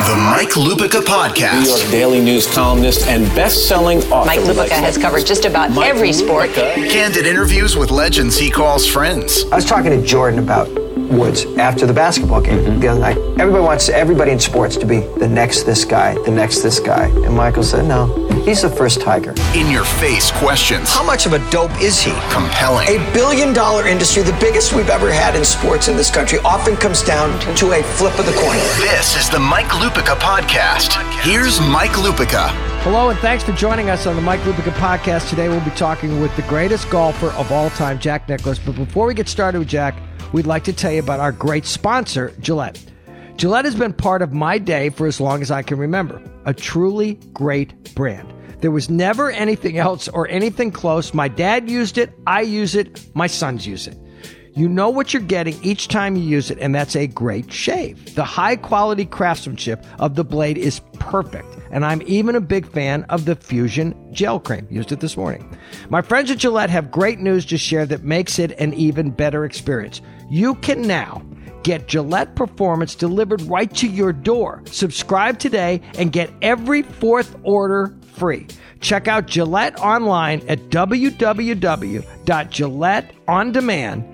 The Mike Lupica Podcast. New York Daily News columnist and best-selling author. Mike Lupica has covered just about every sport. Candid interviews with legends he calls friends. I was talking to Jordan about Woods after the basketball game the other night. Everybody wants everybody in sports to be the next this guy, the next this guy. And Michael said, no, he's the first Tiger. In-your-face questions. How much of a dope is he? Compelling. $1 billion industry, the biggest we've ever had in sports in this country, often comes down to a flip of the coin. This is the Mike Lupica Podcast. Here's Mike Lupica. Hello, and thanks for joining us on the Mike Lupica Podcast. Today we'll be talking with the greatest golfer of all time, Jack Nicklaus. But before we get started with Jack, we'd like to tell you about our great sponsor, Gillette. Gillette has been part of my day for as long as I can remember. A truly great brand. There was never anything else or anything close. My dad used it, I use it, my sons use it. You know what you're getting each time you use it, and that's a great shave. The high-quality craftsmanship of the blade is perfect, and I'm even a big fan of the Fusion Gel Cream. Used it this morning. My friends at Gillette have great news to share that makes it an even better experience. You can now get Gillette Performance delivered right to your door. Subscribe today and get every fourth order free. Check out Gillette online at www.gilletteondemand.com.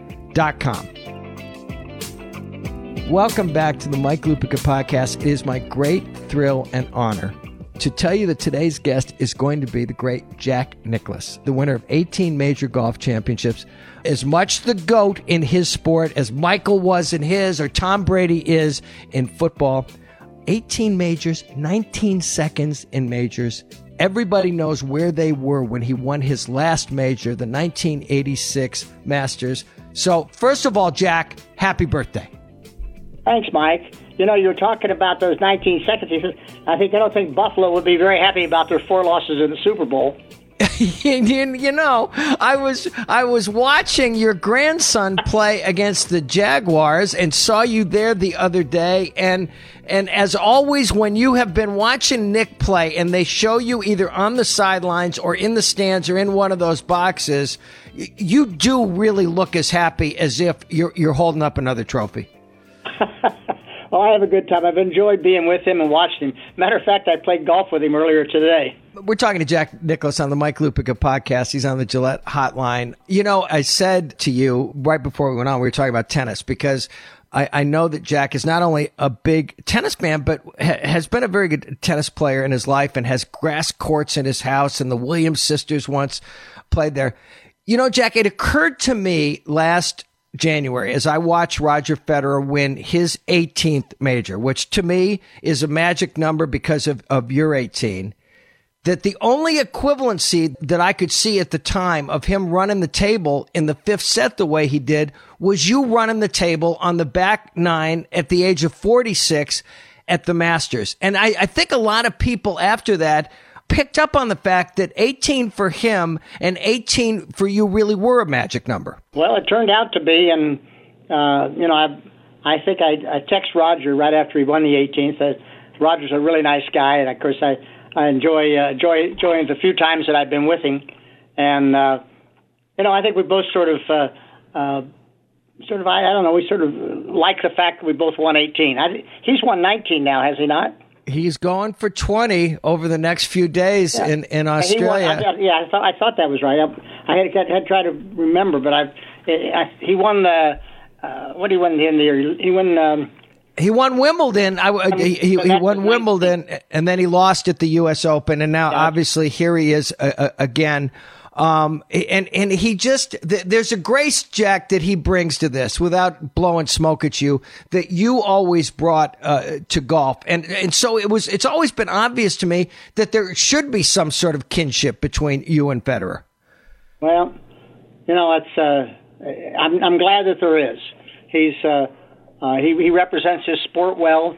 Welcome back to the Mike Lupica Podcast. It is my great thrill and honor to tell you that today's guest is going to be the great Jack Nicklaus, the winner of 18 major golf championships. As much the GOAT in his sport as Michael was in his or Tom Brady is in football. 18 majors, 19 seconds in majors. Everybody knows where they were when he won his last major, the 1986 Masters. So, first of all, Jack, happy birthday. Thanks, Mike. You know, you were talking about those 19 seconds. He says, I don't think Buffalo would be very happy about their 4 losses in the Super Bowl. You know, I was watching your grandson play against the Jaguars and saw you there the other day. And as always, when you have been watching Nick play and they show you either on the sidelines or in the stands or in one of those boxes, you do really look as happy as if you're holding up another trophy. Well, I have a good time. I've enjoyed being with him and watching him. Matter of fact, I played golf with him earlier today. We're talking to Jack Nicklaus on the Mike Lupica Podcast. He's on the Gillette hotline. You know, I said to you right before we went on, we were talking about tennis because I know that Jack is not only a big tennis fan, but has been a very good tennis player in his life and has grass courts in his house, and the Williams sisters once played there. You know, Jack, it occurred to me last January as I watched Roger Federer win his 18th major, which to me is a magic number because of your 18, that the only equivalency that I could see at the time of him running the table in the 5th set the way he did was you running the table on the back 9 at the age of 46 at the Masters. And I think a lot of people after that picked up on the fact that 18 for him and 18 for you really were a magic number. Well, it turned out to be, and I think I text Roger right after he won the 18th. Roger's a really nice guy, and of course I enjoy the few times that I've been with him, and I think we both sort of we sort of like the fact that we both won 18. He's won 19 now, has he not? He's going for 20 over the next few days in Australia. I thought that was right. I had tried to remember, but he won the what did he win in the year? He won. He won Wimbledon. He won Wimbledon, and then he lost at the U.S. Open, and now obviously here he is again. And he just, there's a grace, Jack, that he brings to this without blowing smoke at you that you always brought, to golf. And so it's always been obvious to me that there should be some sort of kinship between you and Federer. Well, I'm glad that there is. He represents his sport well.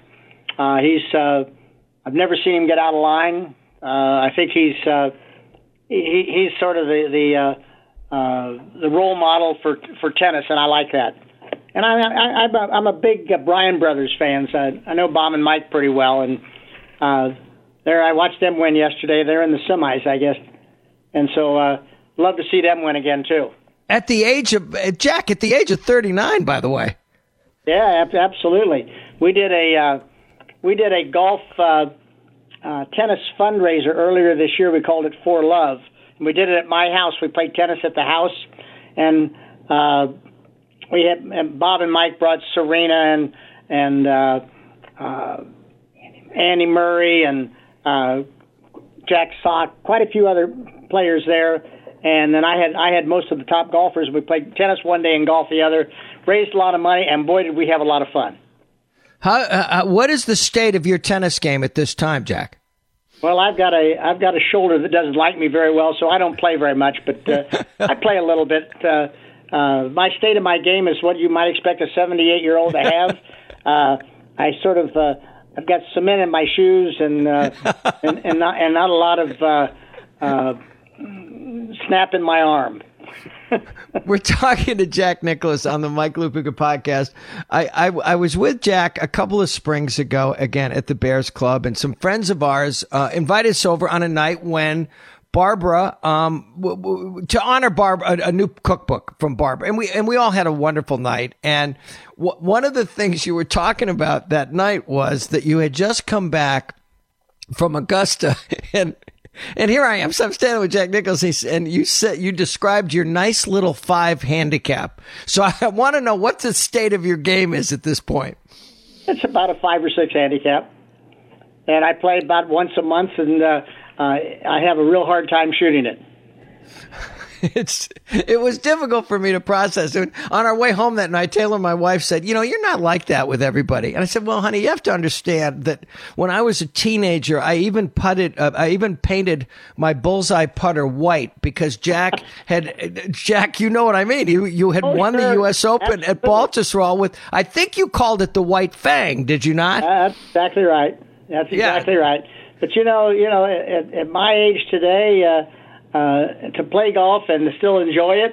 I've never seen him get out of line. I think he's sort of the role model for tennis, and I like that. And I'm a big Bryan Brothers fan. So I know Bob and Mike pretty well, and I watched them win yesterday. They're in the semis, I guess, and so love to see them win again too. At the age of 39, by the way. Yeah, absolutely. We did a we did a golf tennis fundraiser earlier this year. We called it For Love. And we did it at my house. We played tennis at the house, and we had Bob and Mike brought Serena and Andy Murray and Jack Sock, quite a few other players there, and then I had most of the top golfers. We played tennis one day and golf the other, raised a lot of money, and boy, did we have a lot of fun. What is the state of your tennis game at this time, Jack? Well, I've got a shoulder that doesn't like me very well, so I don't play very much, but I play a little bit. My state of my game is what you might expect a 78-year-old to have. I sort of I've got cement in my shoes and not a lot of snap in my arm. We're talking to Jack Nicklaus on the Mike Lupica podcast. I was with Jack a couple of springs ago, again, at the Bears Club, and some friends of ours invited us over on a night when Barbara, to honor Barbara, a new cookbook from Barbara. And we all had a wonderful night. And one of the things you were talking about that night was that you had just come back from Augusta, and here I am. So I'm standing with Jack Nicklaus, and you described your nice little 5 handicap. So I want to know what the state of your game is at this point. It's about a 5 or 6 handicap, and I play about once a month, and I have a real hard time shooting it. It was difficult for me to process. On our way home that night, Taylor, my wife, said, you're not like that with everybody. And I said, well, honey, you have to understand that when I was a teenager, I even painted my bullseye putter white because Jack, you know what I mean? You had won the U.S. Open at Baltusrol with, I think you called it the White Fang, did you not? That's exactly right. That's exactly right. But at my age today, to play golf and to still enjoy it,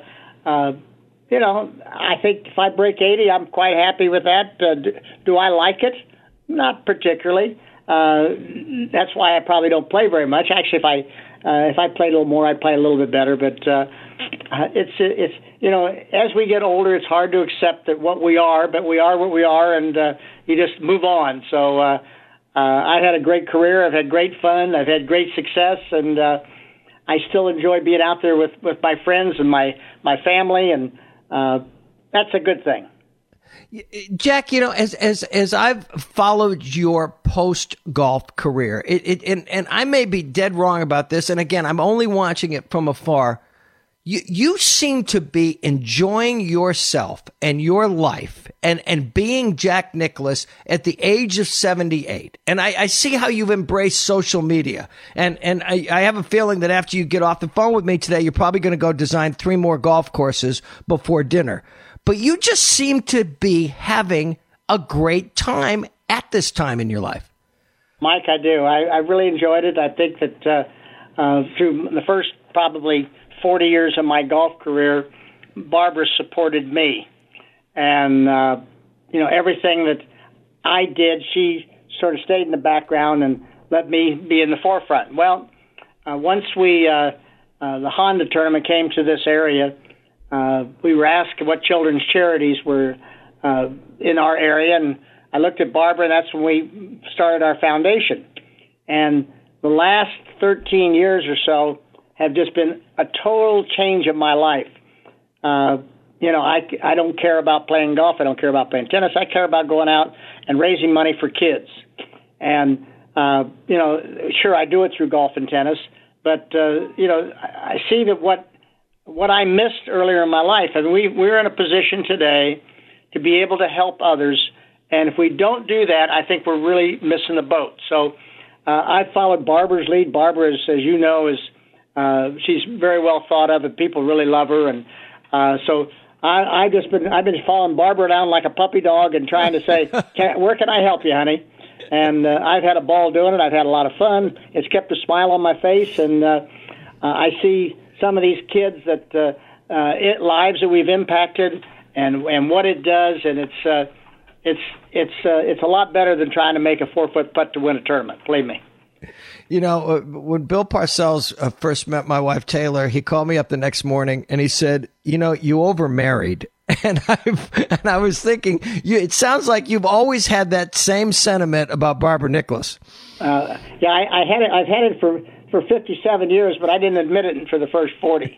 I think if I break 80, I'm quite happy with that. Do I like it? Not particularly. That's why I probably don't play very much. Actually, if I played a little more, I'd play a little bit better. But it's as we get older, it's hard to accept that what we are, but we are what we are, and you just move on. So I had a great career. I've had great fun. I've had great success, and I still enjoy being out there with my friends and my family, and that's a good thing. Jack, as I've followed your post-golf career, and I may be dead wrong about this, and again, I'm only watching it from afar, you seem to be enjoying yourself and your life and being Jack Nicklaus at the age of 78. And I see how you've embraced social media. And I have a feeling that after you get off the phone with me today, you're probably going to go design 3 more golf courses before dinner. But you just seem to be having a great time at this time in your life. Mike, I do. I really enjoyed it. I think that through the first probably 40 years of my golf career, Barbara supported me. And, everything that I did, she sort of stayed in the background and let me be in the forefront. Well, once the Honda tournament came to this area, we were asked what children's charities were in our area, and I looked at Barbara, and that's when we started our foundation. And the last 13 years or so have just been a total change of my life. I don't care about playing golf. I don't care about playing tennis. I care about going out and raising money for kids. And, sure, I do it through golf and tennis, but, I see that what I missed earlier in my life, and we're in a position today to be able to help others. And if we don't do that, I think we're really missing the boat. So I followed Barbara's lead. Barbara, as you know, she's very well thought of, and people really love her. And so I've been following Barbara down like a puppy dog and trying to say, where can I help you, honey? And I've had a ball doing it. I've had a lot of fun. It's kept a smile on my face, and I see some of these kids that lives that we've impacted, and what it does, and it's a lot better than trying to make a 4-foot putt to win a tournament. Believe me. When Bill Parcells first met my wife Taylor, he called me up the next morning and he said, you overmarried. And I was thinking, it sounds like you've always had that same sentiment about Barbara Nicklaus. Yeah, I've had it for 57 years, but I didn't admit it for the first 40.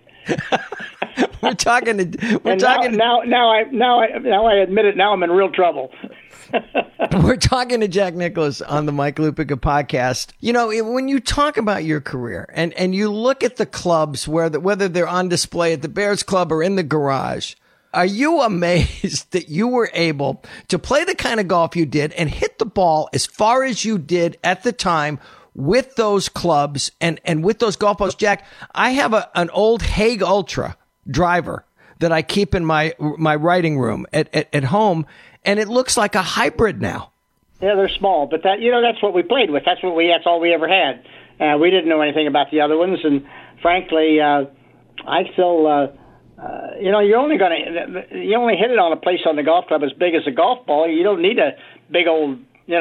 Now I admit it. Now I'm in real trouble. We're talking to Jack Nicklaus on the Mike Lupica podcast. You know, when you talk about your career and you look at the clubs whether they're on display at the Bears Club or in the garage, are you amazed that you were able to play the kind of golf you did and hit the ball as far as you did at the time with those clubs and with those golf balls? Jack, I have an old Hague Ultra driver that I keep in my writing room at home, and it looks like a hybrid now. Yeah, they're small, but that's what we played with. That's all we ever had. We didn't know anything about the other ones, and frankly, I still. You only hit it on a place on the golf club as big as a golf ball. You don't need a big old,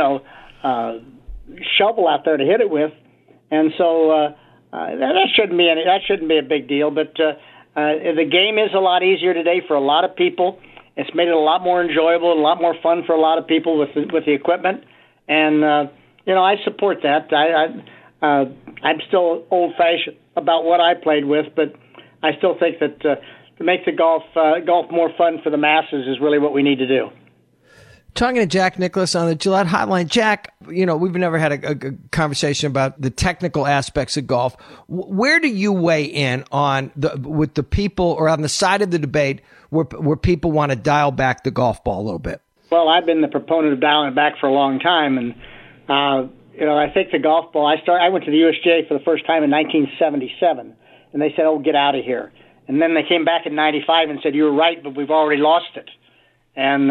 shovel out there to hit it with, and so that shouldn't be a big deal. But the game is a lot easier today for a lot of people. It's made it a lot more enjoyable and a lot more fun for a lot of people with the equipment, and I support that. I'm still old-fashioned about what I played with, but I still think that to make the golf more fun for the masses is really what we need to do. Talking to Jack Nicklaus on the Gillette Hotline. Jack, we've never had a conversation about the technical aspects of golf. Where do you weigh in on with the people, or on the side of the debate where people want to dial back the golf ball a little bit? Well, I've been the proponent of dialing it back for a long time, and I think the golf ball. I went to the USGA for the first time in 1977, and they said, "Oh, get out of here." And then they came back in '95 and said, "You were right, but we've already lost it." And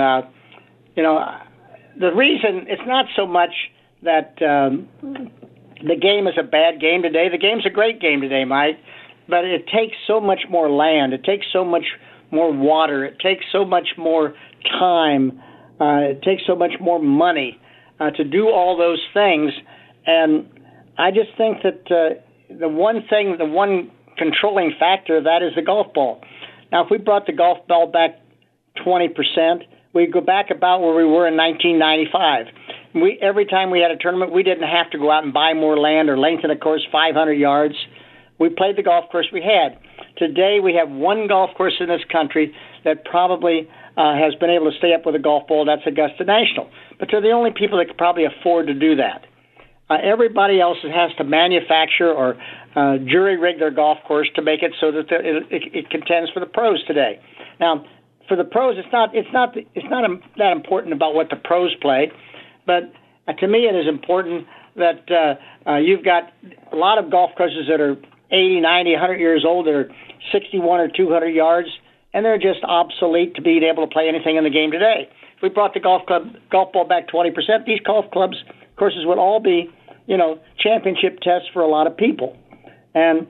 the reason, it's not so much that the game is a bad game today. The game's a great game today, Mike, but it takes so much more land. It takes so much more water. It takes so much more time. It takes so much more money to do all those things. And I just think that the one controlling factor of that is the golf ball. Now, if we brought the golf ball back 20%, we'd go back about where we were in 1995. Every time we had a tournament, we didn't have to go out and buy more land or lengthen a course 500 yards. We played the golf course we had. Today, we have one golf course in this country that probably has been able to stay up with a golf ball. That's Augusta National. But they're the only people that could probably afford to do that. Everybody else has to manufacture or jury rig their golf course to make it so that it contends for the pros today. Now, for the pros, it's not that important about what the pros play, but to me, it is important that you've got a lot of golf courses that are 80, 90, 100 years old that are 61 or 200 yards, and they're just obsolete to being able to play anything in the game today. If we brought the golf ball back 20%, these golf courses would all be, championship tests for a lot of people. And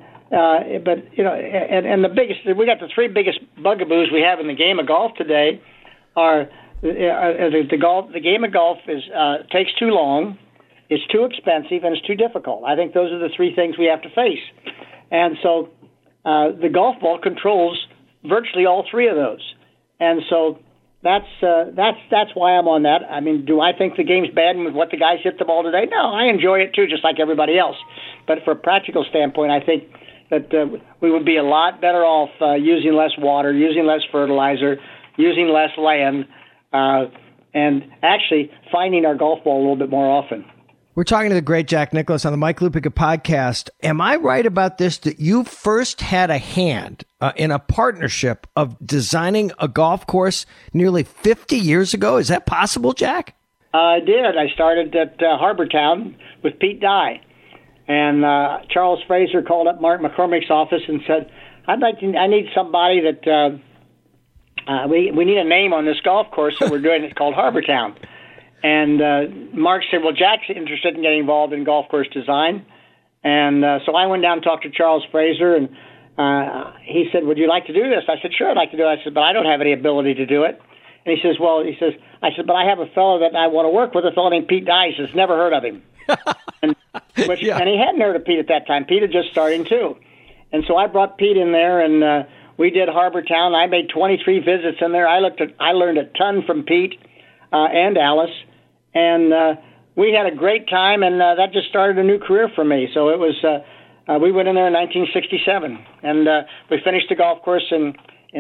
the biggest, we got the three biggest bugaboos we have in the game of golf today are the game of golf takes too long, it's too expensive, and it's too difficult. I think those are the three things we have to face. And so the golf ball controls virtually all three of those. And so that's why I'm on that. I mean, do I think the game's bad with what the guys hit the ball today? No, I enjoy it too, just like everybody else. But for a practical standpoint, I think that we would be a lot better off using less water, using less fertilizer, using less land, and actually finding our golf ball a little bit more often. We're talking to the great Jack Nicklaus on the Mike Lupica podcast. Am I right about this, that you first had a hand in a partnership of designing a golf course nearly 50 years ago? Is that possible, Jack? I did. I started at Harbor Town with Pete Dye. And Charles Fraser called up Mark McCormick's office and said, I need somebody that we need a name on this golf course that we're doing. It's called Harbor Town. And Mark said, well, Jack's interested in getting involved in golf course design. And so I went down and talked to Charles Fraser, and he said, would you like to do this? I said, sure, I'd like to do it. I said, but I don't have any ability to do it. And he says, I said, but I have a fellow that I want to work with, a fellow named Pete Dye. He says, never heard of him. And he hadn't heard of Pete at that time. Pete had just starting too. And so I brought Pete in there, and we did Harbor Town. I made 23 visits in there. I learned a ton from Pete and Alice, and we had a great time, and that just started a new career for me. So it was we went in there in 1967, and we finished the golf course in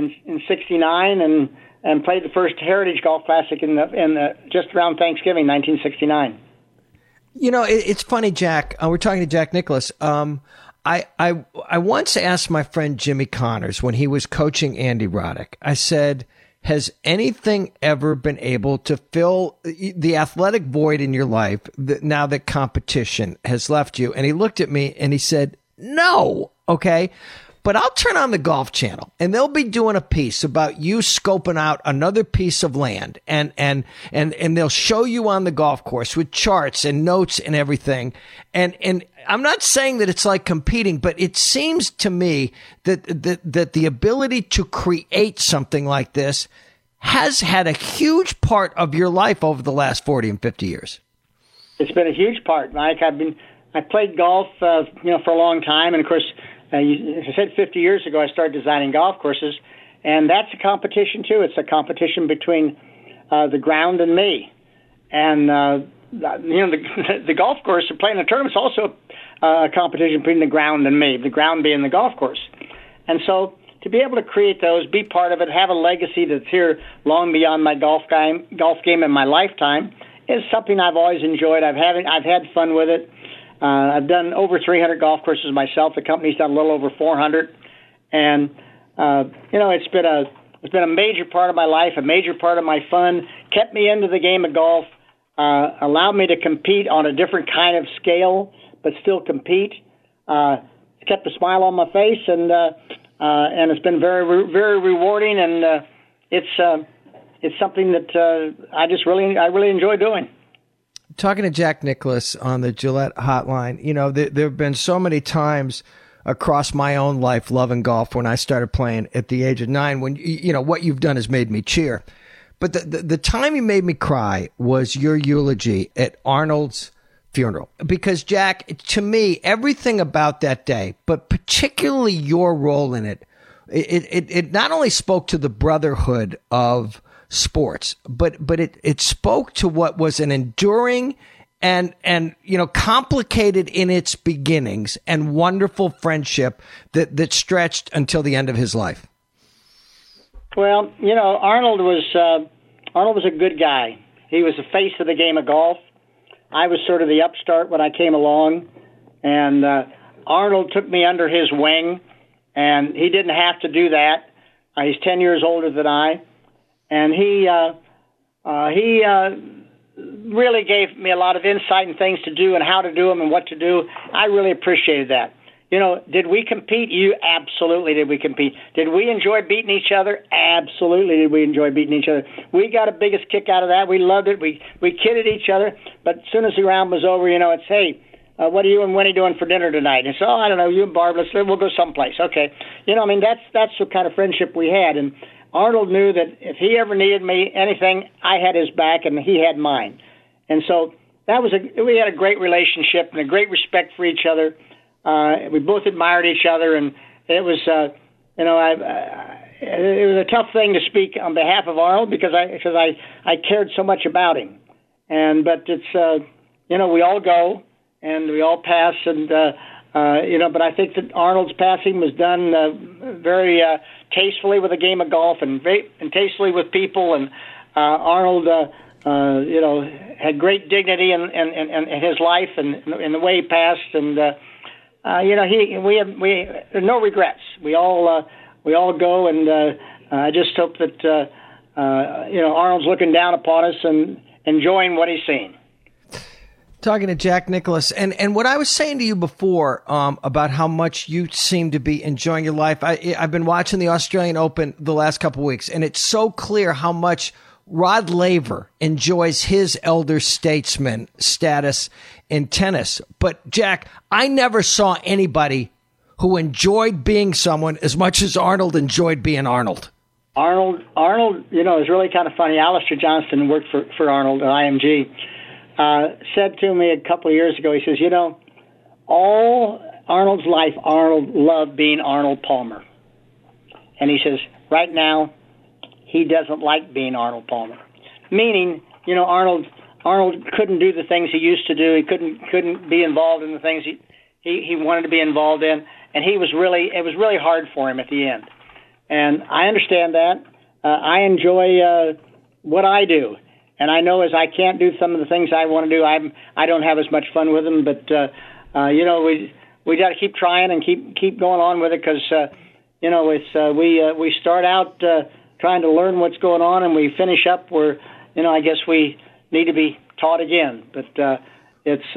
69, and played the first Heritage Golf Classic in just around Thanksgiving, 1969. You know, it's funny, Jack. We're talking to Jack Nicklaus. I once asked my friend Jimmy Connors when he was coaching Andy Roddick, I said, has anything ever been able to fill the athletic void in your life now that competition has left you? And he looked at me and he said, no. Okay. But I'll turn on the Golf Channel and they'll be doing a piece about you scoping out another piece of land and they'll show you on the golf course with charts and notes and everything. And I'm not saying that it's like competing, but it seems to me that the ability to create something like this has had a huge part of your life over the last 40 and 50 years. It's been a huge part, Mike. I played golf, for a long time, and of course, as I said, 50 years ago, I started designing golf courses, and that's a competition, too. It's a competition between the ground and me. And, the golf course, playing the tournament, is also a competition between the ground and me, the ground being the golf course. And so to be able to create those, be part of it, have a legacy that's here long beyond my golf game in my lifetime is something I've always enjoyed. I've had fun with it. I've done over 300 golf courses myself. The company's done a little over 400, and it's been a major part of my life, a major part of my fun. Kept me into the game of golf, allowed me to compete on a different kind of scale, but still compete. Kept a smile on my face, and it's been very, very rewarding, and it's something that I really enjoy doing. Talking to Jack Nicklaus on the Gillette hotline, there have been so many times across my own life loving golf when I started playing at the age of 9 when, what you've done has made me cheer. But the time you made me cry was your eulogy at Arnold's funeral. Because, Jack, to me, everything about that day, but particularly your role in it not only spoke to the brotherhood of sports, but it spoke to what was an enduring and complicated in its beginnings and wonderful friendship that stretched until the end of his life. Well, Arnold was a good guy. He was the face of the game of golf. I was sort of the upstart when I came along, and Arnold took me under his wing, and he didn't have to do that. He's 10 years older than I. And he really gave me a lot of insight and things to do and how to do them and what to do. I really appreciated that. Did we compete? Absolutely did we compete. Did we enjoy beating each other? Absolutely did we enjoy beating each other. We got a biggest kick out of that. We loved it. We kidded each other. But as soon as the round was over, it's, hey, what are you and Winnie doing for dinner tonight? And so, I don't know, you and Barb, we'll go someplace. Okay. That's the kind of friendship we had. And Arnold knew that if he ever needed me anything, I had his back and he had mine. And so we had a great relationship and a great respect for each other. We both admired each other, and it was it was a tough thing to speak on behalf of Arnold because I cared so much about him. But it's we all go and we all pass, and but I think that Arnold's passing was done very tastefully with the game of golf and tastefully with people. And Arnold, had great dignity in his life and in the way he passed. And we have no regrets. We all go, and I just hope that Arnold's looking down upon us and enjoying what he's seeing. Talking to Jack Nicklaus, and what I was saying to you before about how much you seem to be enjoying your life. I've been watching the Australian Open the last couple of weeks, and it's so clear how much Rod Laver enjoys his elder statesman status in tennis. But Jack, I never saw anybody who enjoyed being someone as much as Arnold enjoyed being Arnold. Arnold, is really kind of funny. Alistair Johnston, who worked for Arnold at IMG. Said to me a couple of years ago, he says, all Arnold's life, Arnold loved being Arnold Palmer. and he says, right now, he doesn't like being Arnold Palmer. Meaning, Arnold couldn't do the things he used to do. He couldn't be involved in the things he wanted to be involved in, and it was really hard for him at the end. And I understand that. I enjoy what I do, and I know as I can't do some of the things I want to do, I don't have as much fun with them. But we got to keep trying and keep going on with it, because we start out trying to learn what's going on, and we finish up where I guess we need to be taught again. But it's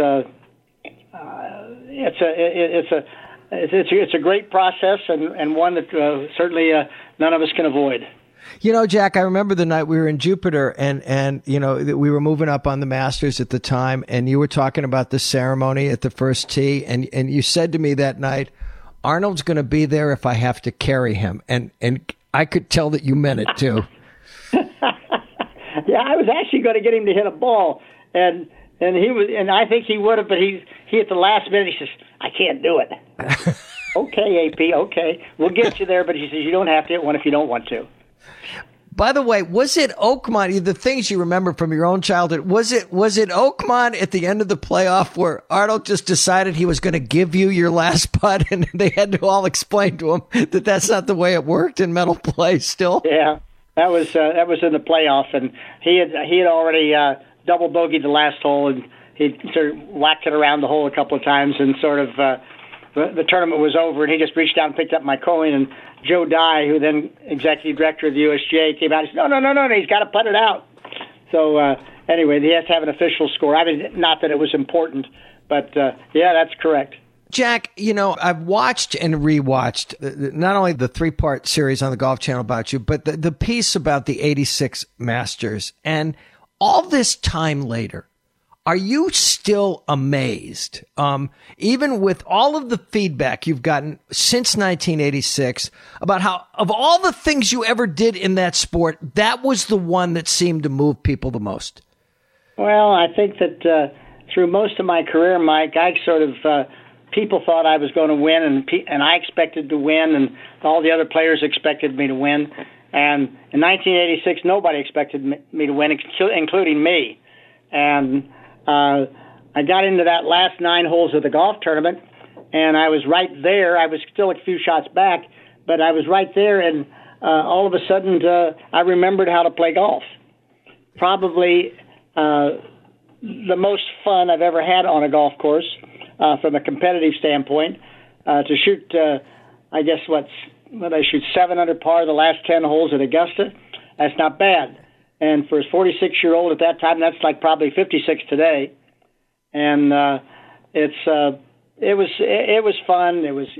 a great process, and one that certainly none of us can avoid. Jack, I remember the night we were in Jupiter, and we were moving up on the Masters at the time, and you were talking about the ceremony at the first tee, and you said to me that night, Arnold's going to be there if I have to carry him, and I could tell that you meant it too. Yeah, I was actually going to get him to hit a ball, and I think he would have, but he at the last minute he says, I can't do it. Okay, AP, okay, we'll get you there, but he says you don't have to hit one if you don't want to. By the way, was it Oakmont, the things you remember from your own childhood, was it Oakmont at the end of the playoff where Arnold just decided he was going to give you your last putt, and they had to all explain to him that that's not the way it worked in mental play still? Yeah, that was in the playoff, and he had already double bogeyed the last hole, and he sort of whacked it around the hole a couple of times, and sort of the tournament was over, and he just reached down and picked up my coin, and Joe Dye, who then executive director of the USGA, came out and said, no, he's got to putt it out. So anyway, he has to have an official score. I mean, not that it was important, but yeah, that's correct. Jack, I've watched and rewatched not only the 3-part series on the Golf Channel about you, but the piece about the 86 Masters. And all this time later, are you still amazed, even with all of the feedback you've gotten since 1986, about how, of all the things you ever did in that sport, that was the one that seemed to move people the most? Well, I think that through most of my career, Mike, I sort of people thought I was going to win, and I expected to win, and all the other players expected me to win. And in 1986, nobody expected me to win, including me. And I got into that last 9 holes of the golf tournament, and I was right there. I was still a few shots back, but I was right there, and all of a sudden I remembered how to play golf. Probably the most fun I've ever had on a golf course from a competitive standpoint. To shoot, I guess, I shoot 7 under par the last 10 holes at Augusta. That's not bad. And for a 46-year-old at that time, that's like probably 56 today. And it was fun. It was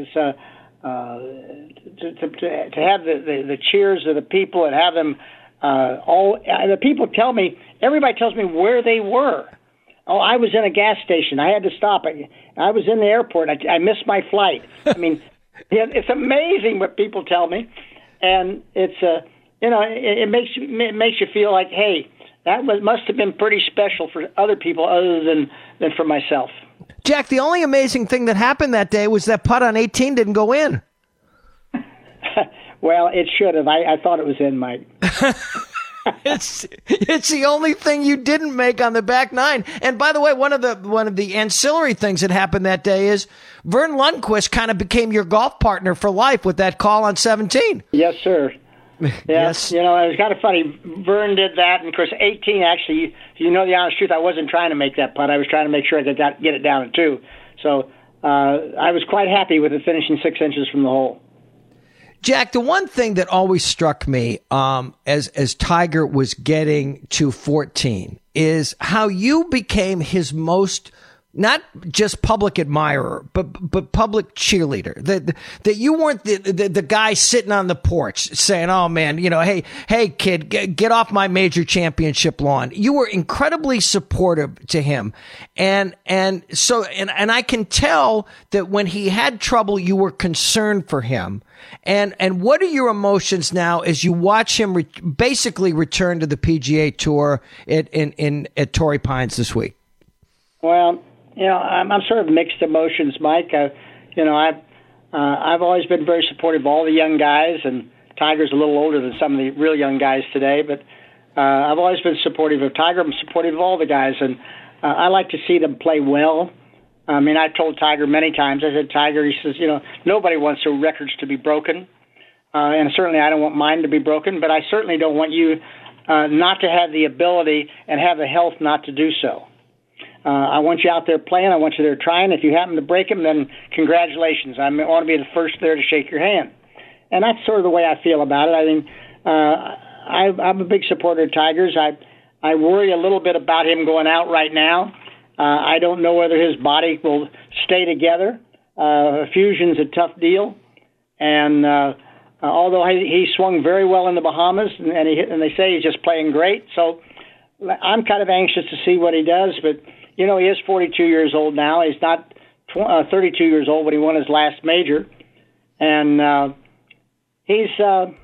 to have the cheers of the people and have them the people tell me, everybody tells me where they were. Oh, I was in a gas station. I had to stop. I was in the airport. I missed my flight. I mean, it's amazing what people tell me, and it's it makes you feel like, hey, that must have been pretty special for other people other than for myself. Jack, the only amazing thing that happened that day was that putt on 18 didn't go in. Well, it should have. I thought it was in, Mike. It's the only thing you didn't make on the back 9. And by the way, one of the ancillary things that happened that day is Vern Lundquist kind of became your golf partner for life with that call on 17. Yes, sir. Yeah, yes. It was kind of funny. Vern did that, and of course, 18 actually. The honest truth, I wasn't trying to make that putt. I was trying to make sure I could get it down at 2. So I was quite happy with it finishing 6 inches from the hole. Jack, the one thing that always struck me as Tiger was getting to 14 is how you became his most, not just public admirer, but public cheerleader. That you weren't the guy sitting on the porch saying, "Oh man, hey kid, get off my major championship lawn." You were incredibly supportive to him, and I can tell that when he had trouble, you were concerned for him. And what are your emotions now as you watch him basically return to the PGA Tour at Torrey Pines this week? Well, I'm sort of mixed emotions, Mike. I've always been very supportive of all the young guys, and Tiger's a little older than some of the real young guys today, but I've always been supportive of Tiger. I'm supportive of all the guys, and I like to see them play well. I mean, I've told Tiger many times, I said, Tiger, he says, nobody wants their records to be broken, and certainly I don't want mine to be broken, but I certainly don't want you not to have the ability and have the health not to do so. I want you out there playing. I want you there trying. If you happen to break them, then congratulations. I want to be the first there to shake your hand. And that's sort of the way I feel about it. I mean, I'm a big supporter of Tiger's. I worry a little bit about him going out right now. I don't know whether his body will stay together. Fusion's a tough deal. And although he swung very well in the Bahamas, and they say he's just playing great, so I'm kind of anxious to see what he does. But, he is 42 years old now. He's not 32 years old when he won his last major. And he's got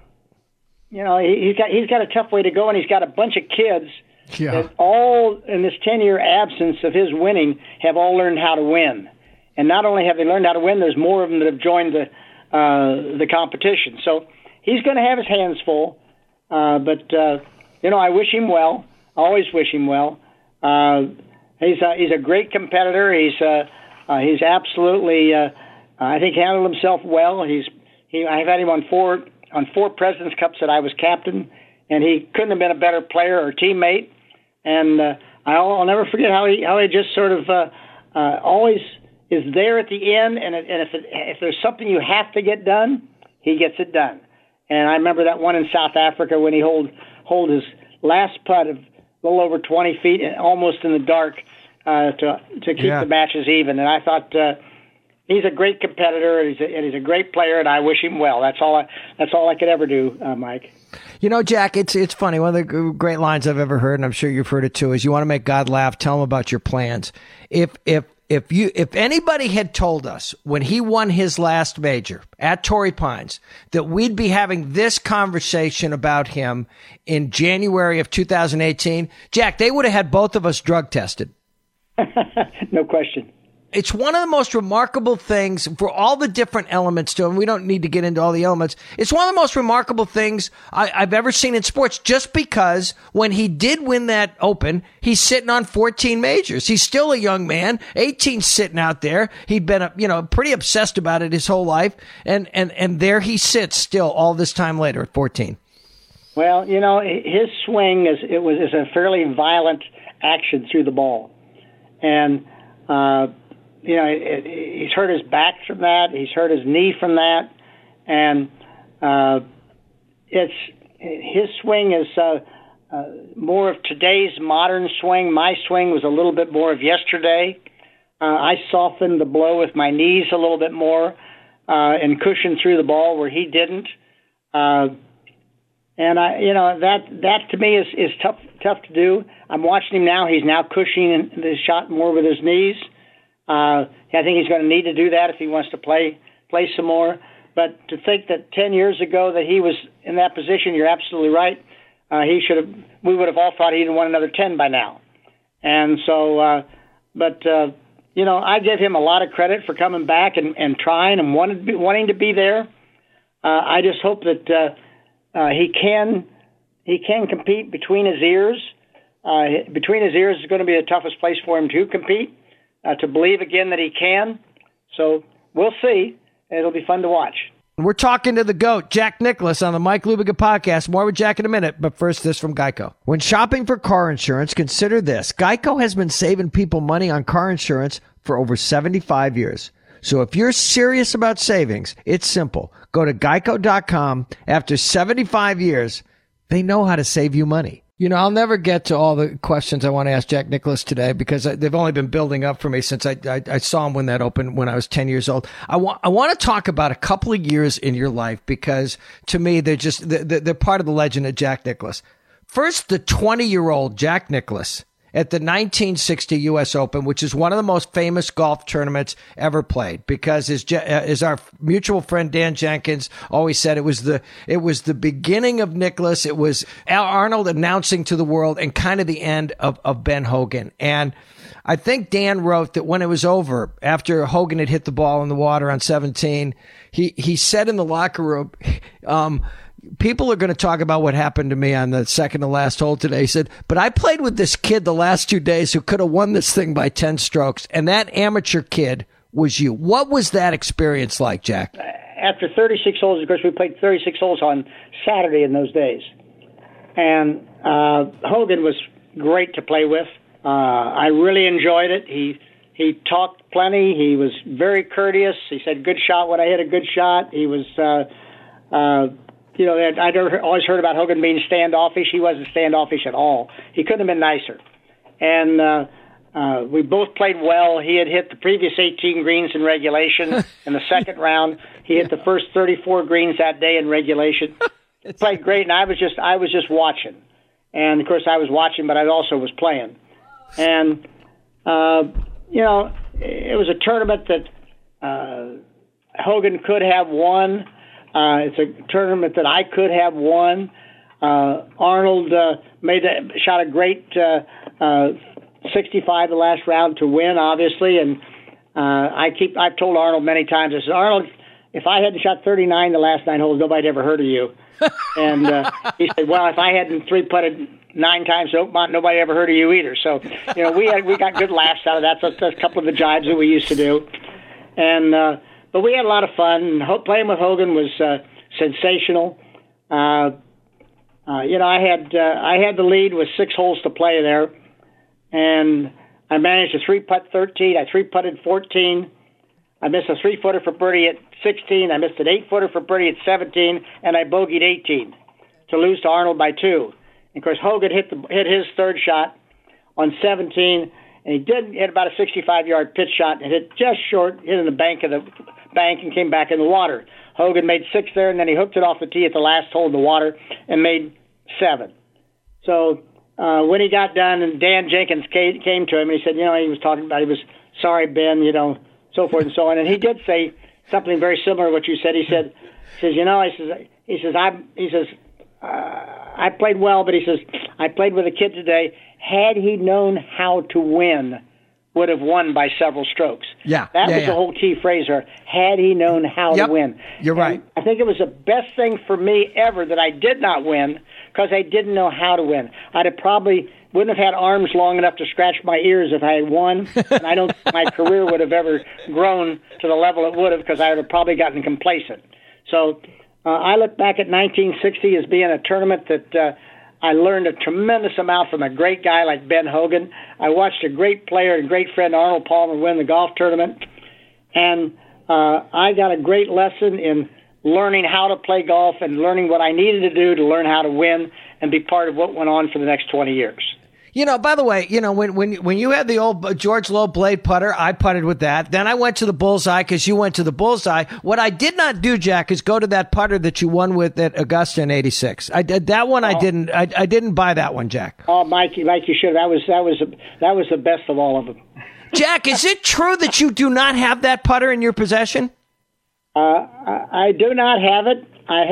a tough way to go, and he's got a bunch of kids that all in this 10-year absence of his winning have all learned how to win. And not only have they learned how to win, there's more of them that have joined the competition. So he's going to have his hands full. But I wish him well. I always wish him well. He's a great competitor. He's absolutely I think handled himself well. I've had him on four President's Cups that I was captain, and he couldn't have been a better player or teammate. And I'll never forget how he just sort of always is there at the end. And if there's something you have to get done, he gets it done. And I remember that one in South Africa when he hold his last putt of a little over 20 feet and almost in the dark to keep the matches even. And I thought he's a great competitor, and he's a great player, and I wish him well. That's all I could ever do, Mike. Jack, it's funny. One of the great lines I've ever heard, and I'm sure you've heard it too, is you want to make God laugh, tell him about your plans. If anybody had told us when he won his last major at Torrey Pines that we'd be having this conversation about him in January of 2018, Jack, they would have had both of us drug tested. No question. It's one of the most remarkable things for all the different elements to it. And we don't need to get into all the elements. It's one of the most remarkable things I've ever seen in sports, just because when he did win that Open, he's sitting on 14 majors. He's still a young man, 18 sitting out there. He'd been, pretty obsessed about it his whole life. And there he sits still all this time later at 14. Well, his swing is a fairly violent action through the ball. And, he's hurt his back from that. He's hurt his knee from that. And his swing is more of today's modern swing. My swing was a little bit more of yesterday. I softened the blow with my knees a little bit more and cushioned through the ball where he didn't. And that to me is tough to do. I'm watching him now. He's now cushioning the shot more with his knees. I think he's going to need to do that if he wants to play some more. But to think that 10 years ago that he was in that position, you're absolutely right. We would have all thought he'd won another 10 by now. And so, I give him a lot of credit for coming back and trying and wanting to be there. I just hope that he can compete between his ears. Between his ears is going to be the toughest place for him to compete. To believe again that he can. So we'll see. It'll be fun to watch. We're talking to the GOAT, Jack Nicklaus, on the Mike Lupica podcast. More with Jack in a minute, but first this from Geico. When shopping for car insurance, consider this. Geico has been saving people money on car insurance for over 75 years. So if you're serious about savings, it's simple. Go to geico.com. After 75 years, they know how to save you money. I'll never get to all the questions I want to ask Jack Nicklaus today because they've only been building up for me since I saw him win that Open when I was 10 years old. I want to talk about a couple of years in your life because to me, they're part of the legend of Jack Nicklaus. First, the 20-year-old Jack Nicklaus at the 1960 U.S. Open, which is one of the most famous golf tournaments ever played, because as our mutual friend Dan Jenkins always said, it was the beginning of Nicklaus. It was Arnold announcing to the world and kind of the end of Ben Hogan. And I think Dan wrote that when it was over, after Hogan had hit the ball in the water on 17, he said in the locker room, people are going to talk about what happened to me on the second to last hole today. He said, but I played with this kid the last 2 days who could have won this thing by 10 strokes, and that amateur kid was you. What was that experience like, Jack? After 36 holes, of course, we played 36 holes on Saturday in those days. And Hogan was great to play with. I really enjoyed it. He talked plenty. He was very courteous. He said, good shot when I hit a good shot. He was, I'd always heard about Hogan being standoffish. He wasn't standoffish at all. He couldn't have been nicer. And we both played well. He had hit the previous 18 greens in regulation in the second round. He hit the first 34 greens that day in regulation. Played great, and I was just watching. And, of course, I was watching, but I also was playing. And, it was a tournament that Hogan could have won. It's a tournament that I could have won. Arnold shot a great 65 the last round to win, obviously. And I've told Arnold many times, I said, Arnold, if I hadn't shot 39 the last 9 holes, nobody'd ever heard of you. And he said, well, if I hadn't 3-putted 9 times to Oakmont, nobody ever heard of you either. So, we got good laughs out of that. So that's a couple of the jibes that we used to do. And but we had a lot of fun. Playing with Hogan was sensational. I had the lead with 6 holes to play there, and I managed to 3-putt 13. I 3-putted 14. I missed a 3-footer for birdie at 16. I missed an 8-footer for birdie at 17, and I bogeyed 18 to lose to Arnold by 2. And of course, Hogan hit his third shot on 17, and he did hit about a 65-yard pitch shot and hit just short, hit in the bank and came back in the water. Hogan made 6 there, and then he hooked it off the tee at the last hole in the water and made 7. So when he got done, and Dan Jenkins came to him, and he said, he was talking about, he was sorry, Ben, so forth and so on. And he did say something very similar to what you said. He says, I played well, but he says, I played with a kid today. Had he known how to win, would have won by several strokes. Yeah. That was the whole key phrase there. Had he known how to win. You're right. I think it was the best thing for me ever that I did not win because I didn't know how to win. Wouldn't have had arms long enough to scratch my ears if I had won, and I don't think my career would have ever grown to the level it would have because I would have probably gotten complacent. So I look back at 1960 as being a tournament that I learned a tremendous amount from a great guy like Ben Hogan. I watched a great player and great friend, Arnold Palmer, win the golf tournament, and I got a great lesson in learning how to play golf and learning what I needed to do to learn how to win and be part of what went on for the next 20 years. By the way, when you had the old George Lowe blade putter, I putted with that. Then I went to the bullseye because you went to the bullseye. What I did not do, Jack, is go to that putter that you won with at Augusta in '86. I did that one. I didn't buy that one, Jack. Oh, Mike, you should. That was the best of all of them. Jack, is it true that you do not have that putter in your possession? I do not have it.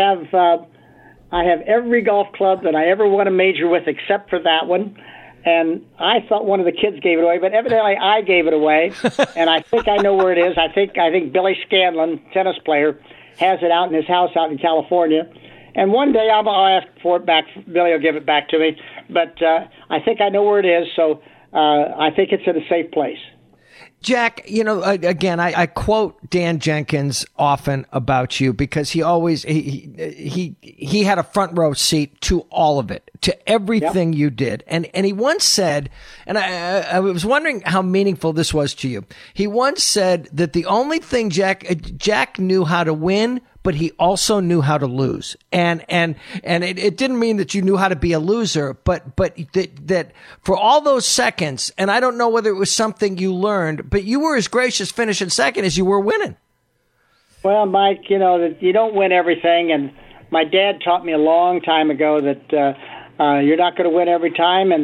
I have every golf club that I ever won a major with except for that one. And I thought one of the kids gave it away, but evidently I gave it away. And I think I know where it is. I think Billy Scanlon, tennis player, has it out in his house out in California. And one day I'll ask for it back. Billy will give it back to me. But I think I know where it is, so I think it's in a safe place. Jack, again, I quote Dan Jenkins often about you because he always he had a front row seat to all of it, to everything you did. And he once said, and I was wondering how meaningful this was to you. He once said that the only thing Jack knew how to win, but he also knew how to lose. And it didn't mean that you knew how to be a loser, but that for all those seconds, and I don't know whether it was something you learned, but you were as gracious finishing second as you were winning. Well, Mike, that you don't win everything, and my dad taught me a long time ago that you're not going to win every time, and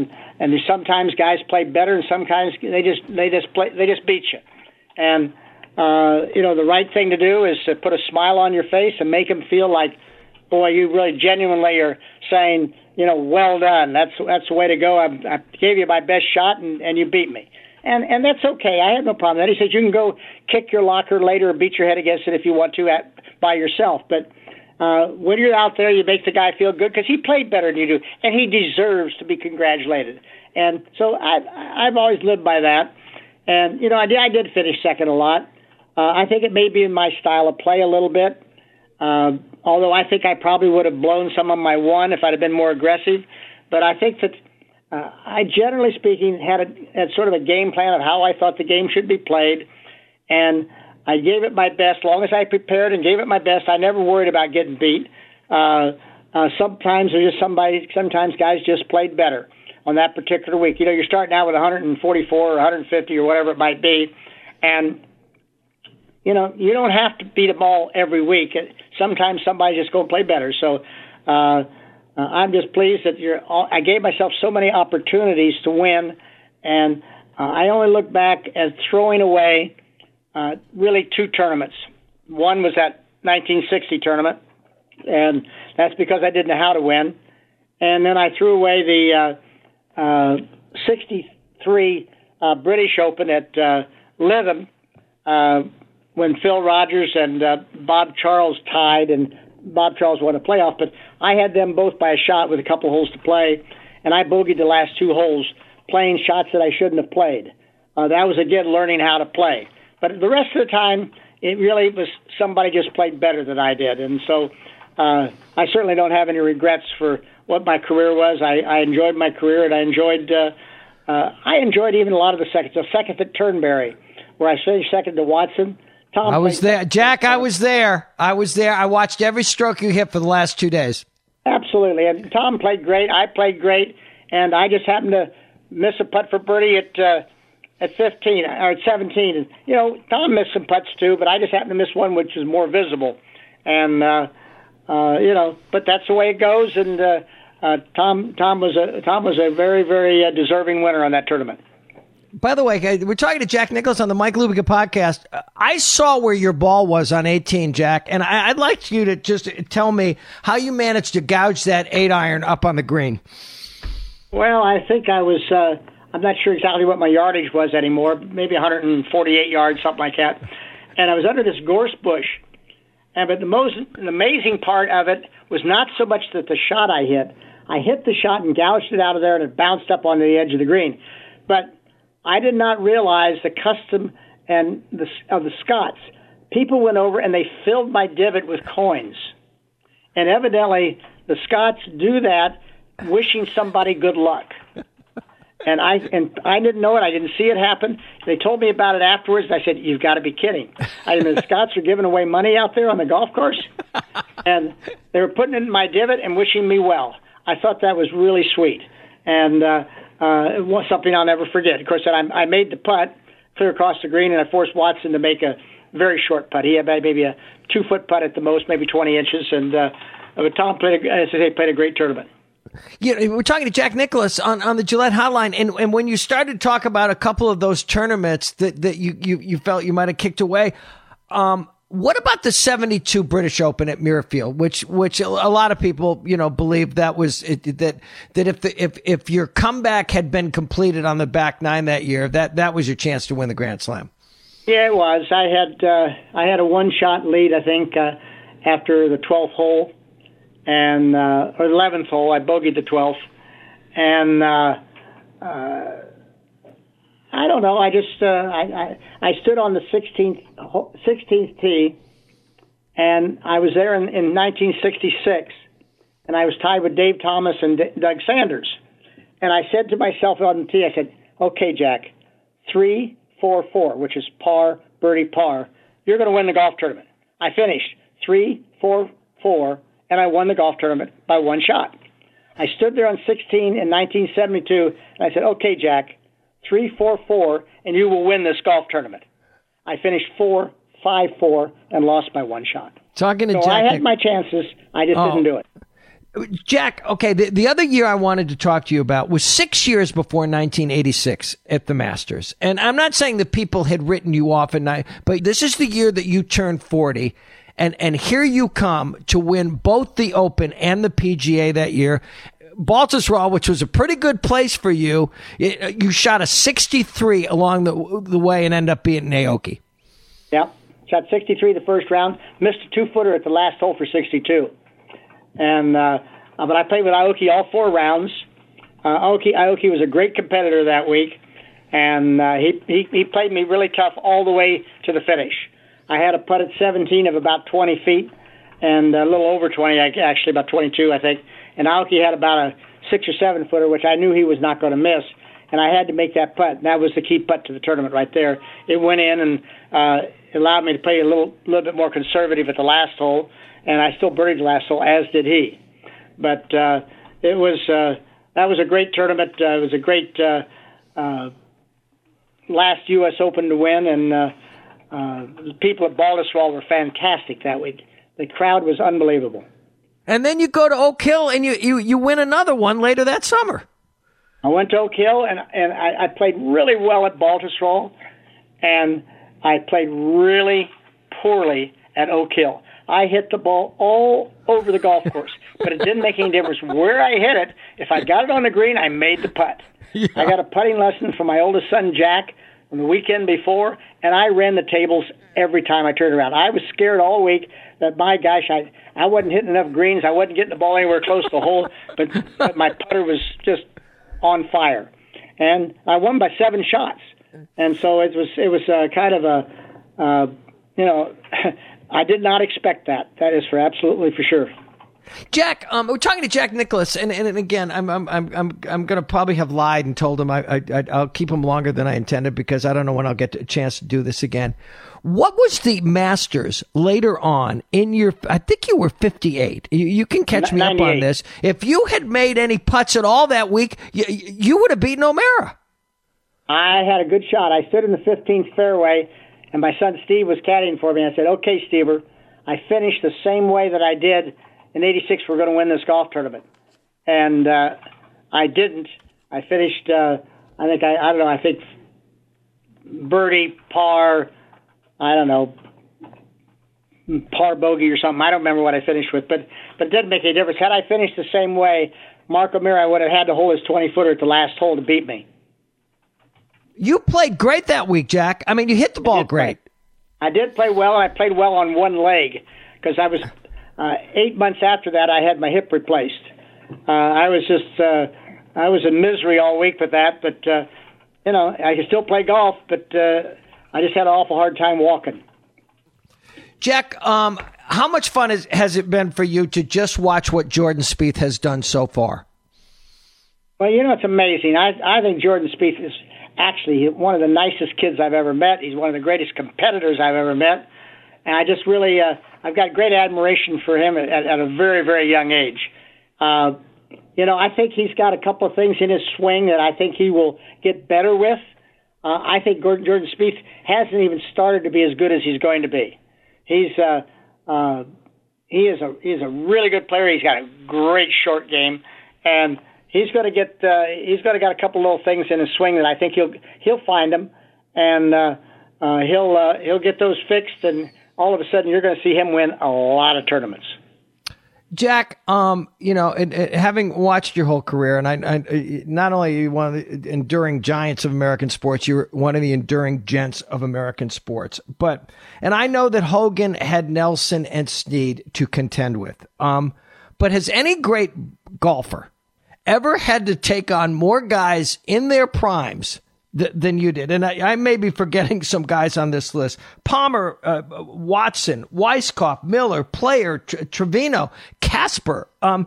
And sometimes guys play better, and sometimes they just beat you. And the right thing to do is to put a smile on your face and make them feel like, boy, you really genuinely are saying, well done. That's the way to go. I gave you my best shot, and you beat me. And that's okay. I have no problem with that. He says you can go kick your locker later or beat your head against it if you want to by yourself. But when you're out there, you make the guy feel good because he played better than you do, and he deserves to be congratulated. And so I've always lived by that. And, I did finish second a lot. I think it may be in my style of play a little bit, although I think I probably would have blown some of my one if I'd have been more aggressive. But I think that I, generally speaking, had sort of a game plan of how I thought the game should be played, and I gave it my best. As long as I prepared and gave it my best, I never worried about getting beat. Sometimes sometimes guys just played better on that particular week. You're starting out with 144 or 150 or whatever it might be, and you don't have to beat them all every week. Sometimes somebody's just going to play better. So I'm just pleased that I gave myself so many opportunities to win, and I only look back at throwing away really two tournaments. One was that 1960 tournament, and that's because I didn't know how to win. And then I threw away the 63 British Open at Lytham when Phil Rogers and Bob Charles tied, and Bob Charles won a playoff, but I had them both by a shot with a couple holes to play, and I bogeyed the last two holes playing shots that I shouldn't have played. That was, again, learning how to play. But the rest of the time, it really was somebody just played better than I did. And so I certainly don't have any regrets for what my career was. I enjoyed my career, and I enjoyed even a lot of the seconds. The second at Turnberry, where I finished second to Watson. I was there. Jack, I was there. I watched every stroke you hit for the last 2 days. Absolutely. And Tom played great. I played great. And I just happened to miss a putt for birdie at 15 or at 17. And, Tom missed some putts too, but I just happened to miss one which was more visible. And, but that's the way it goes. And Tom was a very, very deserving winner on that tournament. By the way, we're talking to Jack Nicklaus on the Mike Lupica podcast. I saw where your ball was on 18, Jack, and I'd like you to just tell me how you managed to gouge that 8-iron up on the green. Well, I think I was, I'm not sure exactly what my yardage was anymore, maybe 148 yards, something like that. And I was under this gorse bush. But the amazing part of it was not so much that the shot I hit the shot and gouged it out of there, and it bounced up onto the edge of the green. But I did not realize the custom of the Scots. People went over and they filled my divot with coins. And evidently, the Scots do that wishing somebody good luck. And I didn't know it. I didn't see it happen. They told me about it afterwards. And I said, "You've got to be kidding." The Scots are giving away money out there on the golf course. And they were putting it in my divot and wishing me well. I thought that was really sweet. And it was something I'll never forget. Of course, I made the putt clear across the green, and I forced Watson to make a very short putt. He had maybe a 2-foot putt at the most, maybe 20 inches. And but Tom played a great tournament. We're talking to Jack Nicklaus on the Gillette Hotline, and when you started to talk about a couple of those tournaments that you felt you might have kicked away, what about the 72 British Open at Muirfield, which a lot of people believe that was that if your comeback had been completed on the back nine that year, that was your chance to win the Grand Slam? Yeah, it was. I had a one-shot lead, I think, after the 12th hole. And or 11th hole, I bogeyed the 12th, and I don't know. I just I stood on the 16th tee, and I was there in 1966, and I was tied with Dave Thomas and Doug Sanders, and I said to myself on the tee, I said, "Okay, Jack, 3, 4, 4, which is par, birdie, par. You're going to win the golf tournament." I finished 3, 4, 4. And I won the golf tournament by one shot. I stood there on 16 in 1972, and I said, "Okay, Jack, 3, 4, 4, and you will win this golf tournament." I finished 4, 5, 4, and lost by one shot. Talking to Jack, I had my chances. I just didn't do it. Jack, okay, the other year I wanted to talk to you about was 6 years before 1986 at the Masters. And I'm not saying that people had written you off, but this is the year that you turned 40. And here you come to win both the Open and the PGA that year. Baltusrol, which was a pretty good place for you, you shot a 63 along the way and ended up beating Aoki. Yeah, shot 63 the first round, missed a 2-footer at the last hole for 62. And but I played with Aoki all 4 rounds. Aoki was a great competitor that week, and he played me really tough all the way to the finish. I had a putt at 17 of about 20 feet, and a little over 20, actually about 22, I think. And Aoki had about a 6 or 7 footer, which I knew he was not going to miss, and I had to make that putt. And that was the key putt to the tournament right there. It went in and it allowed me to play a little bit more conservative at the last hole, and I still birdied the last hole, as did he. But that was a great tournament. It was a great last U.S. Open to win, and the people at Baltusrol were fantastic that week. The crowd was unbelievable. And then you go to Oak Hill and you win another one later that summer. I went to Oak Hill, and I played really well at Baltusrol, and I played really poorly at Oak Hill. I hit the ball all over the golf course, but it didn't make any difference where I hit it. If I got it on the green, I made the putt. Yeah. I got a putting lesson from my oldest son, Jack, on the weekend before, and I ran the tables every time I turned around. I was scared all week that, my gosh, I wasn't hitting enough greens. I wasn't getting the ball anywhere close to the hole, but my putter was just on fire. And I won by 7 shots. And so it was kind of a, I did not expect that. That is absolutely for sure. Jack, we're talking to Jack Nicklaus, and again, I'm going to probably have lied and told him I'll keep him longer than I intended because I don't know when I'll get a chance to do this again. What was the Masters later on in your? I think you were 58. You can catch me 98. Up on this. If you had made any putts at all that week, you would have beaten O'Mara. I had a good shot. I stood in the 15th fairway, and my son Steve was caddying for me. I said, "Okay, Stever, I finished the same way that I did in '86. We're going to win this golf tournament," and I didn't. I finished. I think birdie, par. I don't know, par bogey or something. I don't remember what I finished with, but it didn't make any difference. Had I finished the same way, Mark O'Meara would have had to hold his 20-footer at the last hole to beat me. You played great that week, Jack. I mean, you hit the ball great. I did play well, and I played well on one leg because I was 8 months after that, I had my hip replaced. I was in misery all week with that, but, I could still play golf, but I just had an awful hard time walking. Jack, how much fun has it been for you to just watch what Jordan Spieth has done so far? Well, it's amazing. I think Jordan Spieth is actually one of the nicest kids I've ever met. He's one of the greatest competitors I've ever met. And I just really, I've got great admiration for him at a very, very young age. I think he's got a couple of things in his swing that I think he will get better with. I think Jordan Spieth hasn't even started to be as good as he's going to be. He is a really good player. He's got a great short game, and he's got a couple little things in his swing that I think he'll find them, and he'll get those fixed, and all of a sudden you're going to see him win a lot of tournaments. Jack, and having watched your whole career, and I not only are you one of the enduring giants of American sports, you're one of the enduring gents of American sports. And I know that Hogan had Nelson and Snead to contend with. But has any great golfer ever had to take on more guys in their primes than you did? And I may be forgetting some guys on this list. Palmer, Watson, Weiskopf, Miller, Player, Trevino, Casper.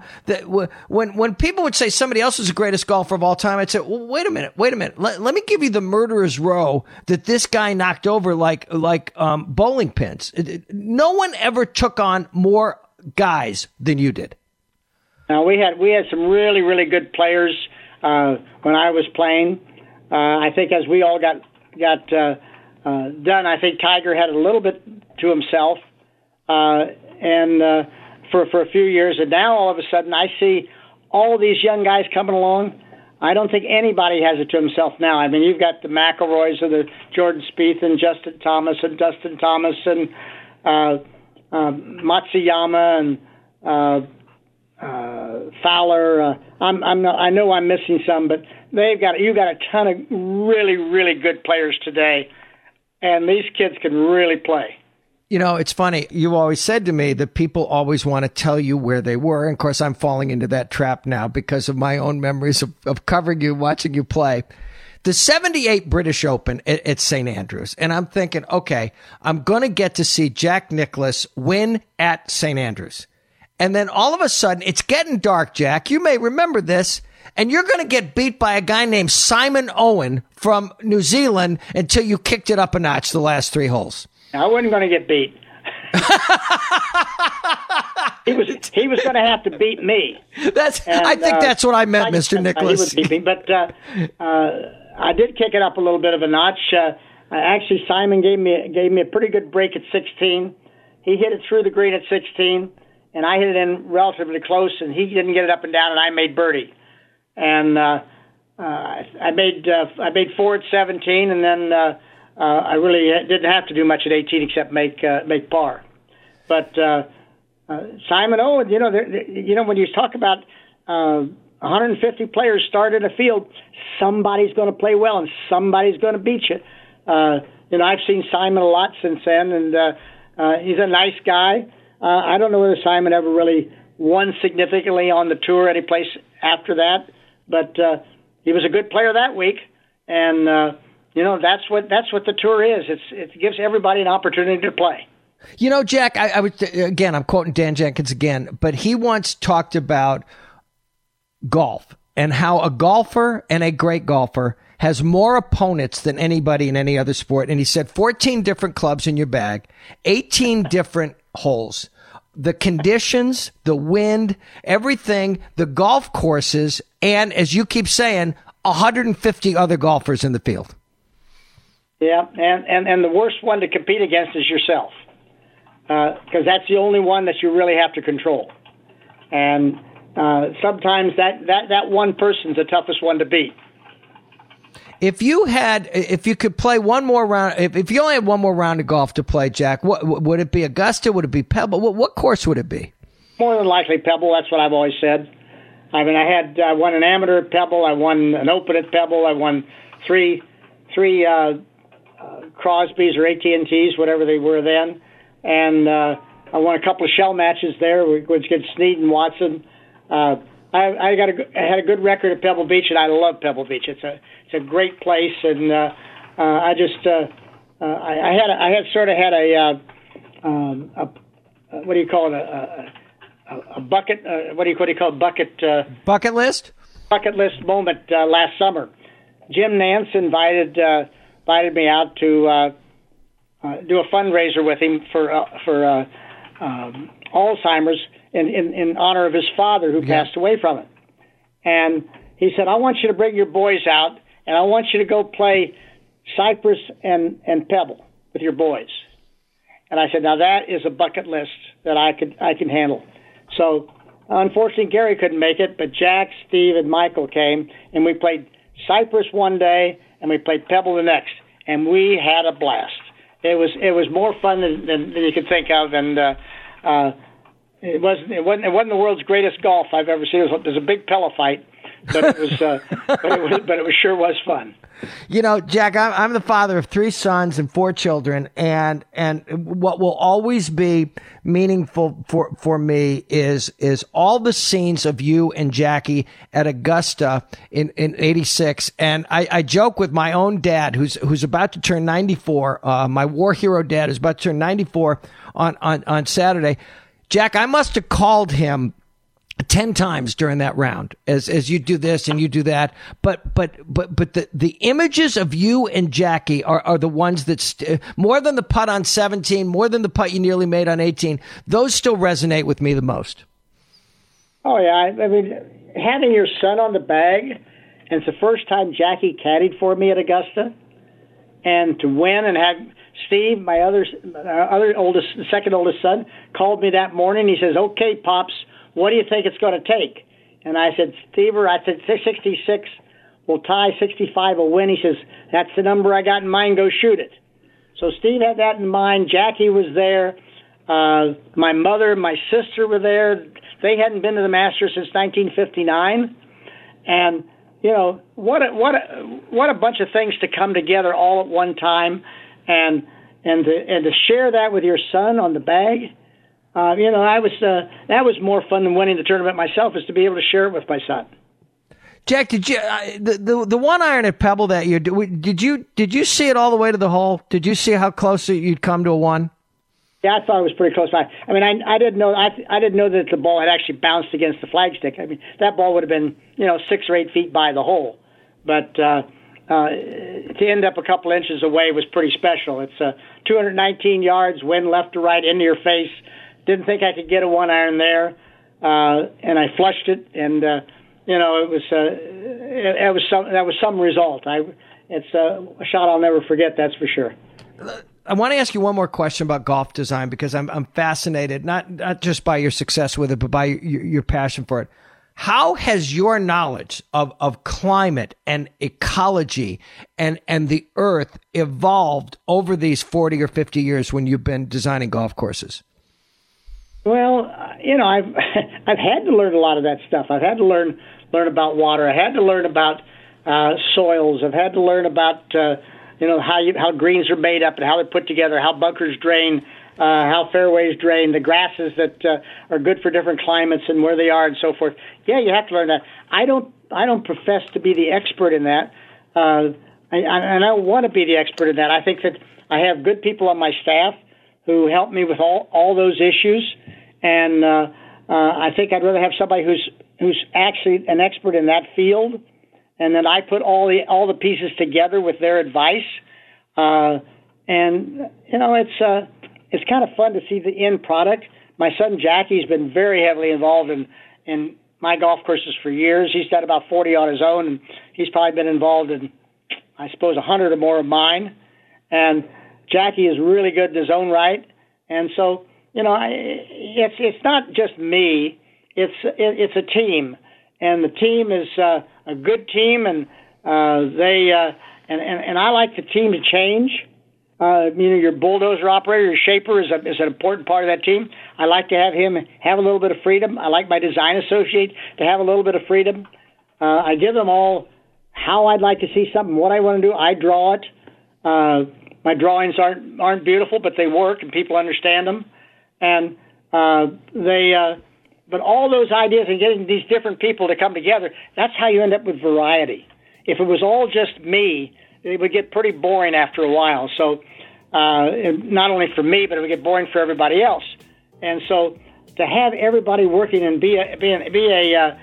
When people would say somebody else is the greatest golfer of all time, I'd say, well, wait a minute. Let me give you the murderer's row that this guy knocked over like bowling pins. No one ever took on more guys than you did. Now, we had some really, really good players when I was playing. I think as we all got done, I think Tiger had a little bit to himself, and for a few years, and now all of a sudden I see all these young guys coming along. I don't think anybody has it to himself now. I mean, you've got the McElroys and the Jordan Spieth and Justin Thomas and Dustin Thomas and Matsuyama and Fowler. I know I'm missing some, but you've got a ton of really, really good players today, and these kids can really play. You know, it's funny. You always said to me that people always want to tell you where they were. And of course, I'm falling into that trap now because of my own memories of covering you, watching you play. The 78 British Open at St. Andrews. And I'm thinking, okay, I'm going to get to see Jack Nicklaus win at St. Andrews. And then all of a sudden, it's getting dark, Jack. You may remember this. And you're going to get beat by a guy named Simon Owen from New Zealand until you kicked it up a notch the last 3 holes. I wasn't going to get beat. he was going to have to beat me. I think that's what I meant, Mr. Nicklaus. He would beat me, but I did kick it up a little bit of a notch. Actually, Simon gave me a pretty good break at 16. He hit it through the green at 16, and I hit it in relatively close, and he didn't get it up and down, and I made birdie. And I made 4 at 17, and then I really didn't have to do much at 18 except make par. But Simon Owen, when you talk about 150 players start in a field, somebody's going to play well and somebody's going to beat you. I've seen Simon a lot since then, and he's a nice guy. I don't know whether Simon ever really won significantly on the tour any place after that, but he was a good player that week, and that's what the tour is. It gives everybody an opportunity to play. You know, Jack, I would again, I'm quoting Dan Jenkins again, but he once talked about golf and how a golfer and a great golfer has more opponents than anybody in any other sport. And he said 14 different clubs in your bag, 18 different holes, the conditions, the wind, everything, the golf courses, and as you keep saying, 150 other golfers in the field. Yeah, and the worst one to compete against is yourself, because that's the only one that you really have to control. And sometimes that one person's the toughest one to beat. If you could play one more round, if you only had one more round of golf to play, Jack, what would it be? Augusta? Would it be Pebble? What course would it be? More than likely Pebble. That's what I've always said. I mean, I won an amateur at Pebble. I won an Open at Pebble. I won three Crosbys or AT&Ts, whatever they were then, and I won a couple of shell matches there, which against Snead and Watson. I had a good record at Pebble Beach, and I love Pebble Beach. It's a great place, and I had what do you call it, a bucket? What do you call it, bucket list? Bucket list moment last summer. Jim Nance invited me out to do a fundraiser with him for Alzheimer's in honor of his father who passed away from it. And he said, I want you to bring your boys out, and I want you to go play Cypress and Pebble with your boys. And I said, now that is a bucket list that I can handle. So unfortunately, Gary couldn't make it, but Jack, Steve, and Michael came, and we played Cypress one day, and we played Pebble the next, and we had a blast. It was more fun than you could think of, and it wasn't the world's greatest golf I've ever seen. It was a big pillow fight, but it was but it sure was fun. You know, Jack, I'm the father of 3 sons and 4 children, and what will always be meaningful for me is all the scenes of you and Jackie at Augusta in '86. And I joke with my own dad, who's about to turn 94. My war hero dad is about to turn 94 on Saturday. Jack, I must have called him 10 times during that round as you do this and you do that. But the images of you and Jackie are the ones that more than the putt on 17, more than the putt you nearly made on 18, those still resonate with me the most. Oh yeah. I mean, having your son on the bag, and it's the first time Jackie caddied for me at Augusta, and to win and have Steve, my other oldest, second oldest son, called me that morning. He says, "Okay, Pops, what do you think it's going to take?" And I said, "Steve, I said 66 will tie, 65 will win." He says, "That's the number I got in mind. Go shoot it." So Steve had that in mind. Jackie was there. My mother and my sister were there. They hadn't been to the Masters since 1959, and what a bunch of things to come together all at one time, and to share that with your son on the bag. That was more fun than winning the tournament myself, is to be able to share it with my son. Jack, did you the 1 iron at Pebble that year? Did you see it all the way to the hole? Did you see how close you'd come to a 1? Yeah, I thought it was pretty close by. I mean, I didn't know. I didn't know that the ball had actually bounced against the flagstick. I mean, that ball would have been 6 or 8 feet by the hole, but to end up a couple inches away was pretty special. It's 219 yards, wind left to right, into your face. Didn't think I could get a 1 iron there, and I flushed it, and it was some result. It's a shot I'll never forget. That's for sure. I want to ask you one more question about golf design, because I'm fascinated, not just by your success with it, but by your passion for it. How has your knowledge of climate and ecology and the earth evolved over these 40 or 50 years when you've been designing golf courses? Well, I've had to learn a lot of that stuff. I've had to learn about water. I had to learn about soils. I've had to learn about how greens are made up and how they're put together, how bunkers drain, how fairways drain, the grasses that are good for different climates and where they are and so forth. Yeah, you have to learn that. I don't profess to be the expert in that, and I don't want to be the expert in that. I think that I have good people on my staff who help me with all those issues, and I think I'd rather have somebody who's actually an expert in that field, and then I put all the pieces together with their advice, and it's kind of fun to see the end product. My son Jackie's been very heavily involved in my golf courses for years. He's got about 40 on his own, and he's probably been involved in, I suppose, 100 or more of mine. And Jackie is really good in his own right, and so it's not just me. It's a team, and the team is a good team, and and I like the team to change. Your bulldozer operator, your shaper is an important part of that team. I like to have him have a little bit of freedom. I like my design associate to have a little bit of freedom. I give them all how I'd like to see something, what I want to do. I draw it. My drawings aren't beautiful, but they work and people understand them. And but all those ideas and getting these different people to come together, that's how you end up with variety. If it was all just me, it would get pretty boring after a while. So not only for me, but it would get boring for everybody else. And so to have everybody working and be a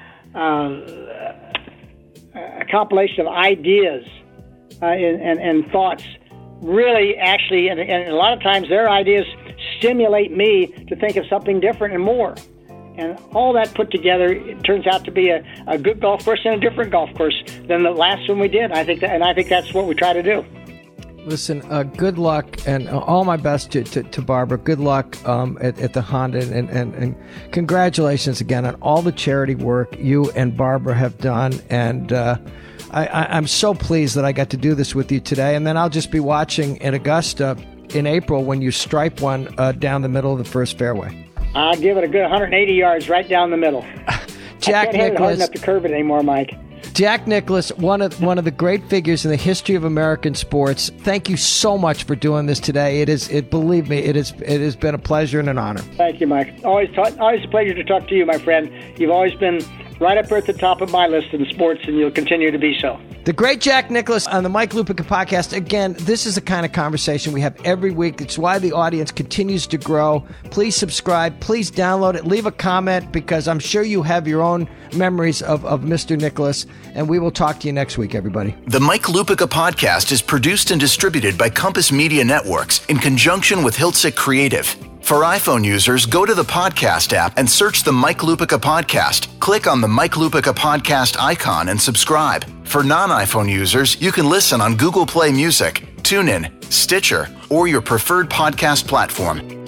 compilation of ideas and thoughts, really actually, and a lot of times their ideas stimulate me to think of something different and more. And all that put together, it turns out to be a good golf course and a different golf course than the last one we did. I think that's what we try to do. Listen, good luck, and all my best to Barbara. Good luck at the Honda, and congratulations again on all the charity work you and Barbara have done. And I'm so pleased that I got to do this with you today. And then I'll just be watching in Augusta in April when you stripe one down the middle of the first fairway. I'll give it a good 180 yards right down the middle. Jack I can't Nicklaus, hit it hard enough to curve it anymore, Mike. Jack Nicklaus, one of the great figures in the history of American sports. Thank you so much for doing this today. Believe me, it has been a pleasure and an honor. Thank you, Mike. Always a pleasure to talk to you, my friend. You've always been right up at the top of my list in sports, and you'll continue to be so. The great Jack Nicklaus on the Mike Lupica podcast. Again, this is the kind of conversation we have every week. It's why the audience continues to grow. Please subscribe. Please download it. Leave a comment, because I'm sure you have your own memories of Mr. Nicklaus. And we will talk to you next week, everybody. The Mike Lupica podcast is produced and distributed by Compass Media Networks in conjunction with Hiltzik Creative. For iPhone users, go to the podcast app and search the Mike Lupica podcast. Click on the Mike Lupica podcast icon and subscribe. For non-iPhone users, you can listen on Google Play Music, TuneIn, Stitcher, or your preferred podcast platform.